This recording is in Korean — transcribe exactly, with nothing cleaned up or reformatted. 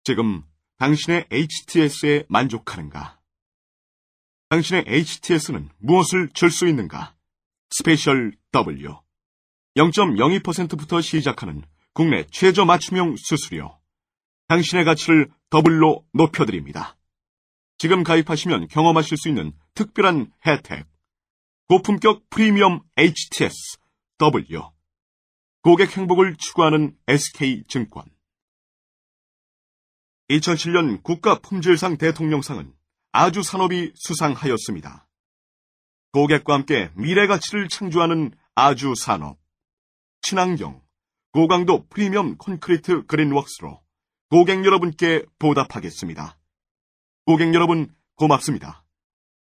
지금 당신의 에이치티에스에 만족하는가? 당신의 에이치티에스는 무엇을 줄 수 있는가? 스페셜 W. 영 점 영이 퍼센트부터 시작하는 국내 최저 맞춤형 수수료. 당신의 가치를 더블로 높여드립니다. 지금 가입하시면 경험하실 수 있는 특별한 혜택. 고품격 프리미엄 에이치티에스 W. 고객 행복을 추구하는 에스케이증권. 이천칠 년 국가품질상 대통령상은 아주산업이 수상하였습니다. 고객과 함께 미래 가치를 창조하는 아주산업. 친환경, 고강도 프리미엄 콘크리트 그린웍스로 고객 여러분께 보답하겠습니다. 고객 여러분, 고맙습니다.